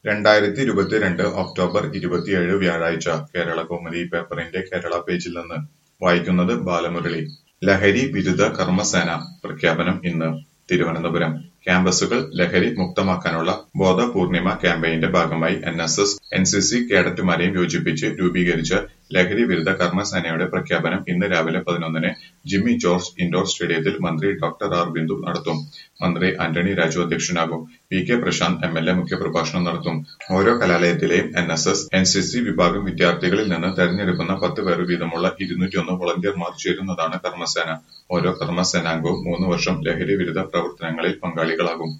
2022 October 27 വ്യാഴാഴ്ച കേരളകൗമുദി പേപ്പറിന്റെ കേരള പേജിൽ നിന്ന് വായിക്കുന്നത് ബാലമുരളി. ലഹരി വിരുദ്ധ കർമ്മസേന പ്രഖ്യാപനം ഇന്ന്. തിരുവനന്തപുരം ക്യാമ്പസുകൾ ലഹരി മുക്തമാക്കാനുള്ള ബോധപൂർണിമ ക്യാമ്പയിന്റെ ഭാഗമായി NSS, NCC കേഡറ്റുമാരെയും യോജിപ്പിച്ച് രൂപീകരിച്ച ലഹരി വിരുദ്ധ കർമ്മസേനയുടെ പ്രഖ്യാപനം ഇന്ന് രാവിലെ 11-ന് ജിമ്മി ജോർജ് ഇൻഡോർ സ്റ്റേഡിയത്തിൽ മന്ത്രി ഡോക്ടർ ആർ ബിന്ദു നടത്തും. മന്ത്രി ആന്റണി രാജു അധ്യക്ഷനാകും. PK പ്രശാന്ത് MLA മുഖ്യപ്രഭാഷണം നടത്തും. ഓരോ കലാലയത്തിലെയും NSS, NCC വിഭാഗം വിദ്യാർത്ഥികളിൽ നിന്ന് തെരഞ്ഞെടുക്കുന്ന 10 പേർ വീതമുള്ള 201 വളണ്ടിയർമാർ ചേരുന്നതാണ് കർമ്മസേന. ഓരോ കർമ്മസേനാംഗവും 3 വർഷം ലഹരി വിരുദ്ധ പ്രവർത്തനങ്ങളിൽ പങ്കാളികളാകും.